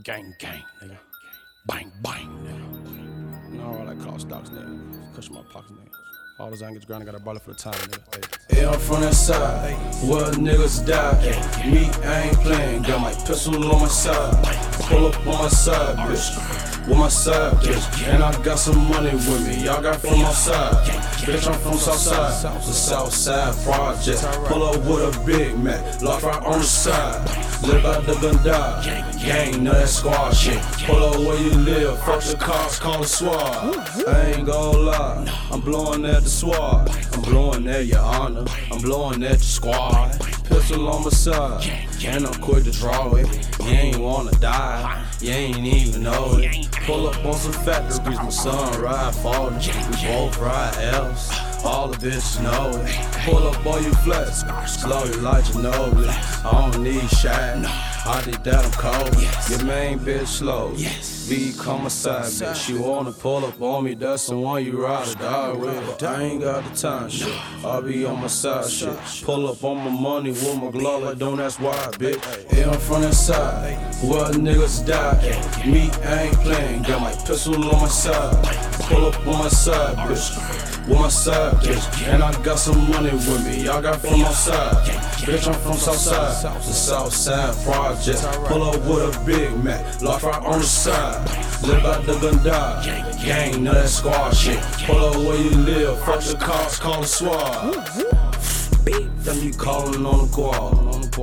Gang, gang, nigga. Bang, bang, nigga. You know all that cross dogs, nigga. Cushion my pockets, nigga. All those angles ground, I got a baller for the time, nigga. Hey, I'm from that side, where niggas die. Me, I ain't playing, got my pistol on my side. Pull up on my side, bitch. With my side, bitch. And I got some money with me, y'all got from outside. Bitch, I'm from Southside, the Southside Project. Pull up with a Big Mac, lock right on the side. Live out the gun die, gang, know that squad shit. Pull up where you live, fuck the cops, call the SWAT. I ain't gon' lie, I'm blowing at the SWAT. I'm blowing at your honor, I'm blowing at your squad. Pistol on my side, and I'm quick to draw it. You ain't wanna die, you ain't even know it. Pull up on some factories, my son ride falling. We both ride L's, all the bitches know it. Pull up on you flex, slowly like you know it. I don't need shine, I did that, I'm cold. Your main bitch slow, V come my side bitch. You wanna pull up on me, that's the one you ride or die with. I ain't got the time, shit, I'll be on my side, shit. Pull up on my money with my glove, like don't ask why, bitch. Yeah, I'm from that side, where niggas die. Me, I ain't playing, got my pistol on my side. Pull up on my side, bitch. With my side, bitch, and I got some money with me, y'all got from outside. Bitch, I'm from Southside, the Southside Project. Pull up with a Big Mac, lock right on the side. Live out the gun die, gang, know that squad shit. Pull up where you live, fuck the cops, call the SWAT. Them you calling on the quad.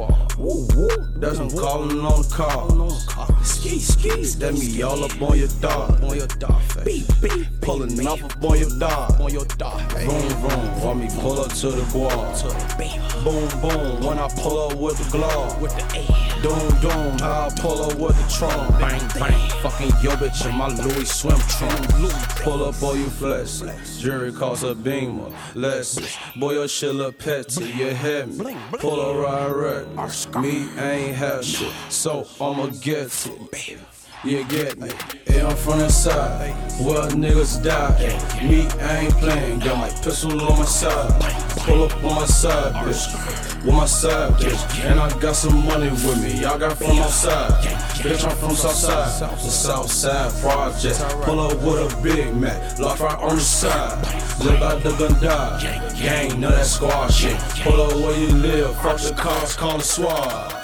That's I'm calling on the car. Skis, that me all up on your dog. Pulling off up on your dog. Vroom vroom, while me pull up to the quad. Boom boom, when I pull up with the glove. Doom doom, how I pull up with the trunk. Bang bang, fucking yo bitch in my Louis swim trunk. Pull up all you flex, jury calls a beamer. Lexus, boy your shit look petty, you hear me? Pull up right, me ain't have shit, so I'ma get it. You get me? Yeah, I'm from that side, where niggas die. Me, I ain't playing, got my pistol on my side. Pull up on my side, bitch. With my side, bitch. And I got some money with me, y'all got from outside. Bitch, I'm from Southside, the Southside Project. Pull up with a Big Mac, lock right on the side. Live out the gun die, gang, know that squad shit. Pull up where you live, fuck the cops, call the SWAT.